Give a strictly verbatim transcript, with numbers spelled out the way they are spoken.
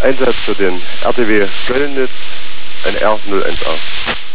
Einsatz für den R T W Göllnitz, ein R null eins A.